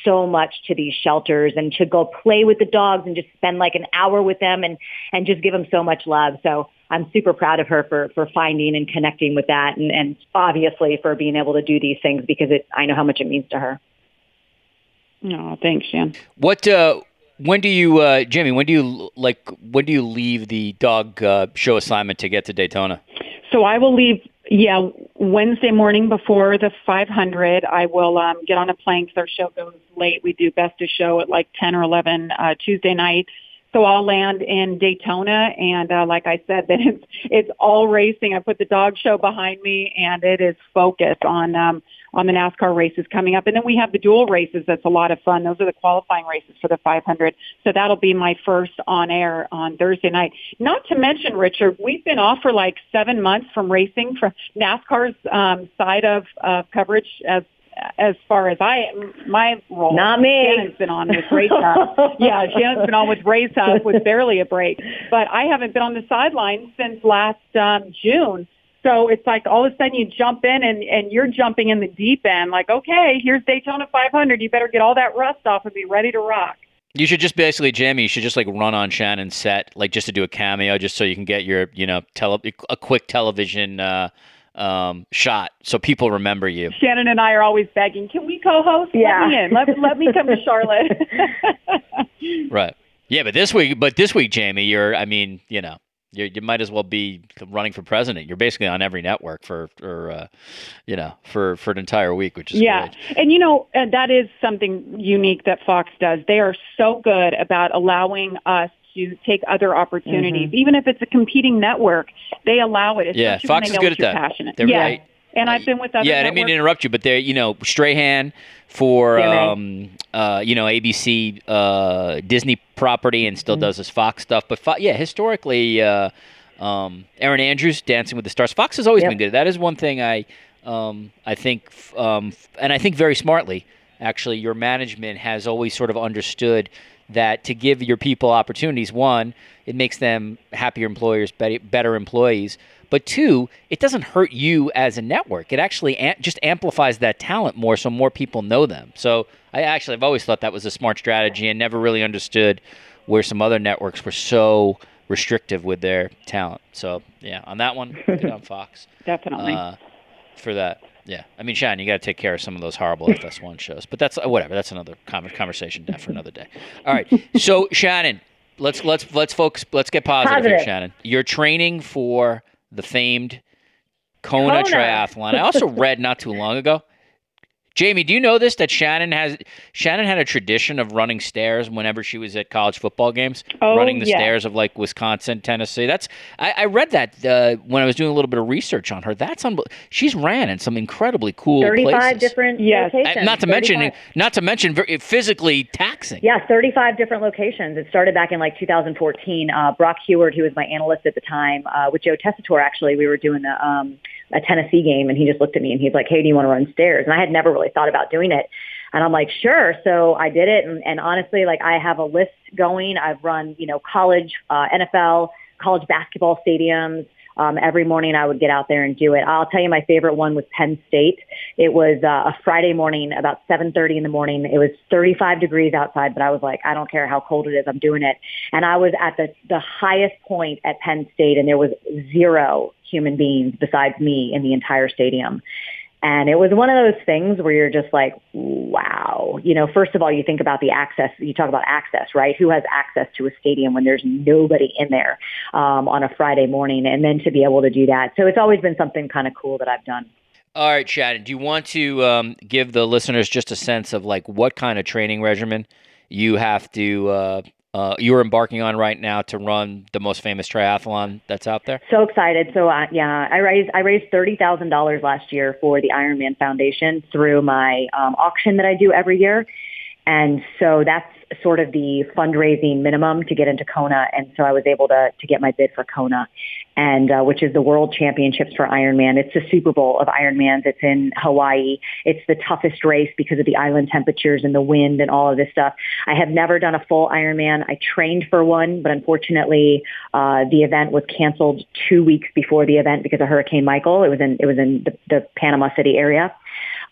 so much to these shelters and to go play with the dogs and just spend like an hour with them and, and just give them so much love. So I'm super proud of her for, for finding and connecting with that. And, and obviously for being able to do these things because it, I know how much it means to her. No, thanks, Shan. What, uh, when do you, uh, Jamie, when do you, like, when do you leave the dog uh, show assignment to get to Daytona? So I will leave, yeah, Wednesday morning before the five hundred. I will um, get on a plane because our show goes late. We do best of show at like ten or eleven uh, Tuesday night. So I'll land in Daytona, and uh, like I said, that it's it's all racing. I put the dog show behind me, and it is focused on um, on the NASCAR races coming up. And then we have the dual races. That's a lot of fun. Those are the qualifying races for the five hundred. So that'll be my first on air on Thursday night. Not to mention, Richard, we've been off for like seven months from racing for NASCAR's um, side of uh, coverage as as far as I, my role. Not me. Shannon's been on with Race Hub. Yeah, Shannon's been on with Race Hub with barely a break. But I haven't been on the sidelines since last um, June. So it's like all of a sudden you jump in and, and you're jumping in the deep end. Like, okay, here's Daytona five hundred. You better get all that rust off and be ready to rock. You should just basically, Jamie, you should just like run on Shannon's set, like just to do a cameo, just so you can get your, you know, tele- a quick television uh, um, shot so people remember you. Shannon and I are always begging, can we co-host? Yeah. Let me in. Let, let me come to Charlotte. Right. Yeah, but this week, but this week, Jamie, you're, I mean, you know, you you might as well be running for president. You're basically on every network for, for uh, you know, for, for an entire week, which is yeah. great. And, you know, uh, that is something unique that Fox does. They are so good about allowing us to take other opportunities. Mm-hmm. Even if it's a competing network, they allow it. Yeah, Fox is good at that. Passionate. They're yeah. right. And I've been with other Yeah, I didn't mean to interrupt you, but they're, you know, Strahan for, um, uh, you know, A B C uh, Disney property and still mm-hmm. does his Fox stuff. But, Fo- yeah, historically, uh, um, Erin Andrews, Dancing with the Stars. Fox has always yep. been good. That is one thing I, um, I think, um, and I think very smartly, actually, your management has always sort of understood that to give your people opportunities, one, it makes them happier employers, better employees. But two, it doesn't hurt you as a network. It actually am- just amplifies that talent more so more people know them. So I actually have always thought that was a smart strategy and never really understood where some other networks were so restrictive with their talent. So, yeah, on that one, good on Fox. Definitely. Uh, for that. Yeah. I mean, Shannon, you got to take care of some of those horrible F S one shows. But that's uh, whatever. That's another conversation for another day. All right. So, Shannon, let's let's let's focus. Let's get positive, positive. here, Shannon. You're training for the famed Kona, Kona triathlon. I also read not too long ago. Jamie, do you know this, that Shannon has Shannon had a tradition of running stairs whenever she was at college football games, oh, running the yeah. stairs of like Wisconsin, Tennessee. That's I, I read that uh, when I was doing a little bit of research on her. That's unbel- she's ran in some incredibly cool thirty-five places. different yes. locations. Uh, not to thirty-five. mention, not to mention, very, physically taxing. Yeah, thirty-five different locations. It started back in like two thousand fourteen. Uh, Brock Heward, who was my analyst at the time, uh, with Joe Tessitore, actually, we were doing a, um, a Tennessee game, and he just looked at me and he's like, "Hey, do you want to run stairs?" And I had never really thought about doing it. And I'm like, sure. So I did it. And, and honestly, like I have a list going. I've run, you know, college, uh, N F L, college basketball stadiums. Um, every morning I would get out there and do it. I'll tell you my favorite one was Penn State. It was uh, a Friday morning, about seven thirty in the morning. It was thirty-five degrees outside, but I was like, I don't care how cold it is. I'm doing it. And I was at the, the highest point at Penn State, and there was zero human beings besides me in the entire stadium. And it was one of those things where you're just like, wow. You know, first of all, you think about the access. You talk about access, right? Who has access to a stadium when there's nobody in there um, on a Friday morning? And then to be able to do that. So it's always been something kind of cool that I've done. All right, Shannon, do you want to um, give the listeners just a sense of like what kind of training regimen you have to uh, uh, you're embarking on right now to run the most famous triathlon that's out there? So excited. So uh, yeah, I raised I raised thirty thousand dollars last year for the Ironman Foundation through my um, auction that I do every year. And so that's sort of the fundraising minimum to get into Kona. And so I was able to to get my bid for Kona, and uh, which is the World Championships for Ironman. It's the Super Bowl of Ironmans. It's in Hawaii. It's the toughest race because of the island temperatures and the wind and all of this stuff. I have never done a full Ironman. I trained for one, but unfortunately, uh, the event was canceled two weeks before the event because of Hurricane Michael. It was in it was in the, the Panama City area.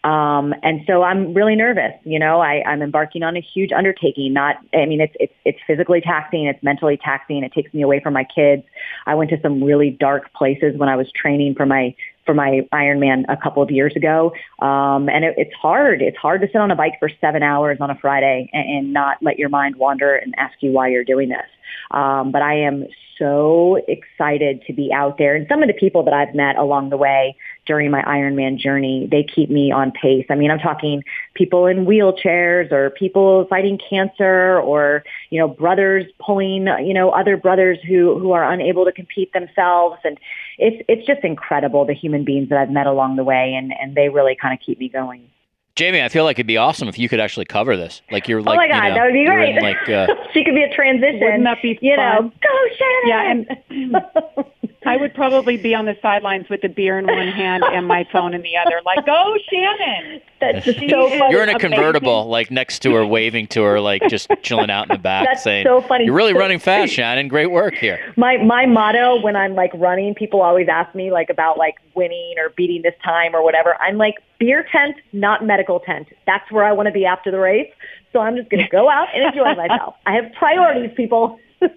Um, and so I'm really nervous. You know, I, I'm embarking on a huge undertaking. Not, I mean, it's, it's, it's physically taxing. It's mentally taxing. It takes me away from my kids. I went to some really dark places when I was training for my for my Ironman a couple of years ago. Um, and it, it's hard. It's hard to sit on a bike for seven hours on a Friday and, and not let your mind wander and ask you why you're doing this. Um, but I am so excited to be out there. And some of the people that I've met along the way during my Ironman journey, they keep me on pace. I mean, I'm talking people in wheelchairs or people fighting cancer or, you know, brothers pulling, you know, other brothers who, who are unable to compete themselves. And it's, it's just incredible, the human beings that I've met along the way. And, and they really kind of keep me going. Jamie, I feel like it'd be awesome if you could actually cover this. Like you're like, oh my God, you know, that would be great. in, like, uh, she could be a transition. Wouldn't that be you fun? know, go Shannon! Yeah, and I would probably be on the sidelines with the beer in one hand and my phone in the other, like, go Shannon! That's just so funny. You're in a convertible, like next to her, waving to her, like just chilling out in the back, That's saying, so funny. "You're really running fast, Shannon. Great work here." My my motto when I'm like running, people always ask me like about like winning or beating this time or whatever. I'm like, beer tent, not medical tent. That's where I want to be after the race. So I'm just going to go out and enjoy myself. I have priorities, people.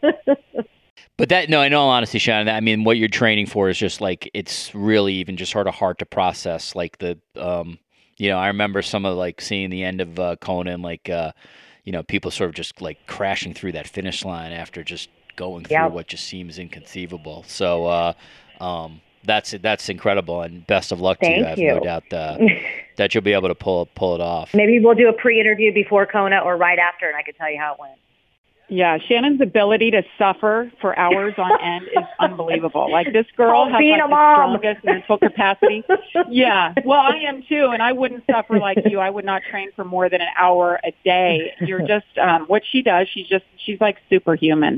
But that, no, in all honesty, Shannon, I mean, what you're training for is just like, it's really even just sort of hard to process. Like the, um, you know, I remember some of like seeing the end of uh, Conan, like, uh, you know, people sort of just like crashing through that finish line after just going through Yep. what just seems inconceivable. So uh, um, that's that's incredible, and best of luck to you. I have Thank you. no doubt uh, that you'll be able to pull pull it off. Maybe we'll do a pre-interview before Kona or right after, and I can tell you how it went. Yeah, Shannon's ability to suffer for hours on end is unbelievable. Like this girl Oh, has being like a the mom. strongest mental capacity. Yeah, well, I am too, and I wouldn't suffer like you. I would not train for more than an hour a day. You're just um, what she does. She's just she's like superhuman.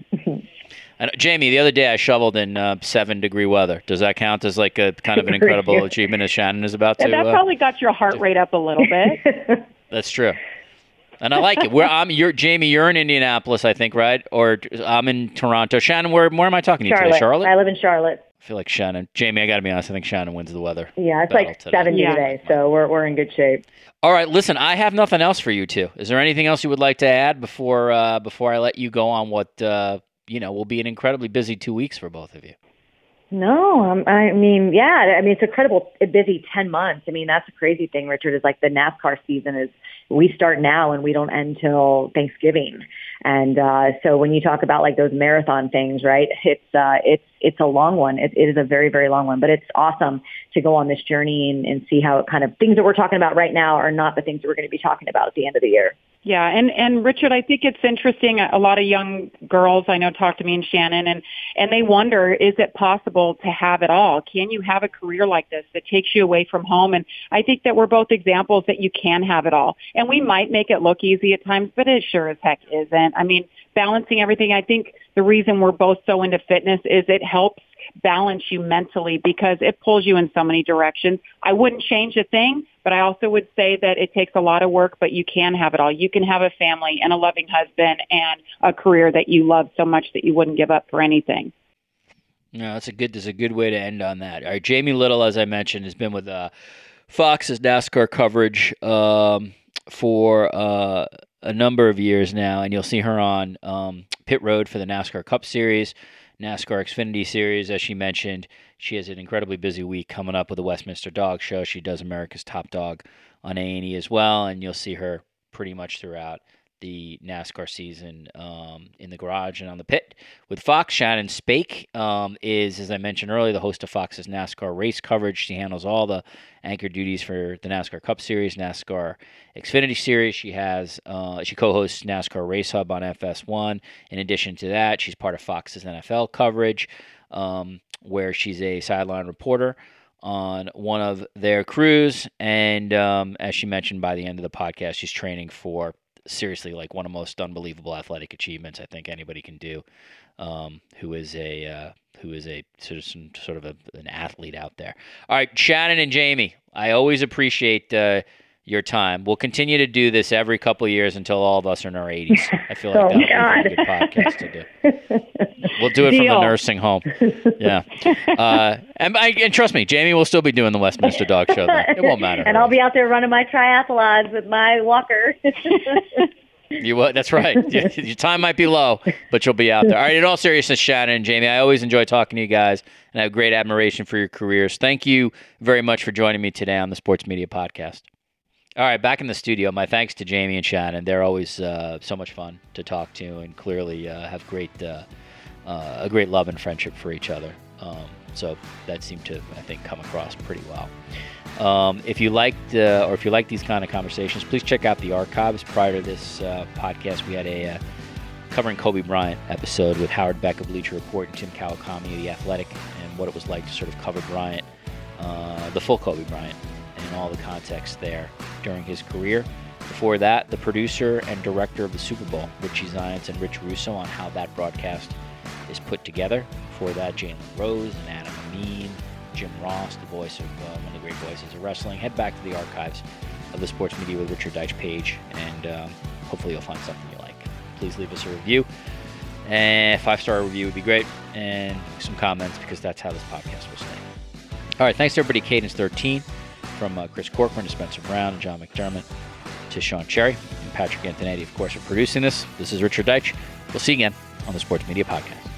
And Jamie, the other day I shoveled in uh, seven degree weather. Does that count as like a kind of an incredible achievement as Shannon is about to? And that uh, probably got your heart rate up a little bit. That's true. And I like it. Where I'm, you're Jamie. You're in Indianapolis, I think, right? Or I'm in Toronto. Shannon, where where am I talking to you Charlotte. today? Charlotte. I live in Charlotte. I feel like Shannon. Jamie, I got to be honest. I think Shannon wins the weather. Yeah, it's battle like today. seventy Yeah. today, so we're we're in good shape. All right, listen. I have nothing else for you two. Is there anything else you would like to add before uh, before I let you go on what uh, you know will be an incredibly busy two weeks for both of you? No, um, I mean, yeah, I mean, it's incredible, a busy ten months. I mean, that's the crazy thing, Richard, is like the NASCAR season is, we start now and we don't end till Thanksgiving. And uh, so when you talk about like those marathon things, right, it's uh, it's it's a long one. It, it is a very, very long one, but it's awesome to go on this journey and, and see how it kind of, things that we're talking about right now are not the things that we're going to be talking about at the end of the year. Yeah, and, and Richard, I think it's interesting. A lot of young girls I know talk to me and Shannon, and, and they wonder, is it possible to have it all? Can you have a career like this that takes you away from home? And I think that we're both examples that you can have it all. And we might make it look easy at times, but it sure as heck isn't. I mean, balancing everything, I think the reason we're both so into fitness is it helps balance you mentally because it pulls you in so many directions. I wouldn't change a thing, but I also would say that it takes a lot of work, but you can have it all. You can have a family and a loving husband and a career that you love so much that you wouldn't give up for anything. No, that's a good. That's a good way to end on that. All right, Jamie Little, as I mentioned, has been with uh, Fox's NASCAR coverage um, for uh, a number of years now, and you'll see her on um, Pit Road for the NASCAR Cup Series, NASCAR Xfinity Series, as she mentioned. She has an incredibly busy week coming up with the Westminster Dog Show. She does America's Top Dog on A and E as well, and you'll see her pretty much throughout the NASCAR season um, in the garage and on the pit. With Fox, Shannon Spake um, is, as I mentioned earlier, the host of Fox's NASCAR race coverage. She handles all the anchor duties for the NASCAR Cup Series, NASCAR Xfinity Series. She has uh, she co-hosts NASCAR Race Hub on F S one. In addition to that, she's part of Fox's N F L coverage, um, where she's a sideline reporter on one of their crews. And um, as she mentioned, by the end of the podcast, she's training for seriously like one of the most unbelievable athletic achievements I think anybody can do, um, who is a uh, who is a sort of some sort of a, an athlete out there. All right, Shannon and Jamie, I always appreciate uh, your time. We'll continue to do this every couple of years until all of us are in our eighties. I feel like Oh, that would be God. a good podcast to do. We'll do it from the Deal. nursing home. Yeah. Uh, and, I, and trust me, Jamie will still be doing the Westminster Dog Show. Then. It won't matter. And I'll be out there running my triathlons with my walker. You will. That's right. Your your time might be low, but you'll be out there. All right. In all seriousness, Shannon and Jamie, I always enjoy talking to you guys, and I have great admiration for your careers. Thank you very much for joining me today on the Sports Media Podcast. All right, back in the studio. My thanks to Jamie and Shannon. They're always uh, so much fun to talk to, and clearly uh, have great uh, uh, a great love and friendship for each other. Um, so that seemed to, I think, come across pretty well. Um, if you liked, uh, or if you like these kind of conversations, please check out the archives. Prior to this uh, podcast, we had a uh, covering Kobe Bryant episode with Howard Beck of Bleacher Report and Tim Kawakami of The Athletic, and what it was like to sort of cover Bryant, uh, the full Kobe Bryant, and all the context there during his career. Before that, the producer and director of the Super Bowl, Richie Zients and Rich Russo, on how that broadcast is put together. Before that, Jalen Rose and Adam Amin, Jim Ross, the voice of uh, one of the great voices of wrestling. Head back to the archives of the Sports Media with Richard Deitch page, and um, hopefully you'll find something you like. Please leave us a review. And a five-star review would be great, and some comments, because that's how this podcast will stay. All right, thanks to everybody. Cadence thirteen, from uh, Chris Corcoran to Spencer Brown and John McDermott to Sean Cherry and Patrick Antonetti, of course, for producing this. This is Richard Deitch. We'll see you again on the Sports Media Podcast.